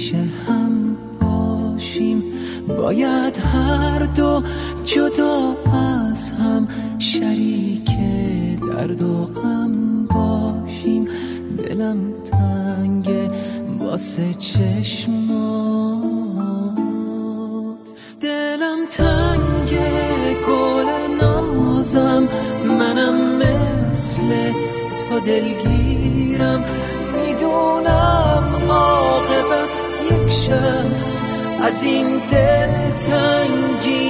همیشه هم باشیم، باید هر دو جدا از هم شریک درد و غم باشیم. دلم تنگه واسه چشمات، دلم تنگه گل نازم، منم مثل تو دلگیرم، میدونم عاقبت یک شب از این دلتنگی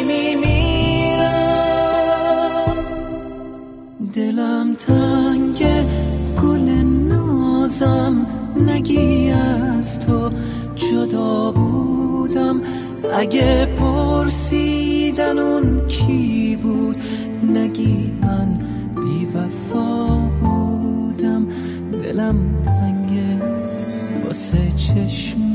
میمیرم. دلم تنگه گل نازم، نگی از تو جدا بودم، اگه پرسیدن اون کی بود نگی من بی وفا بودم. دلم تنگه واسه چشم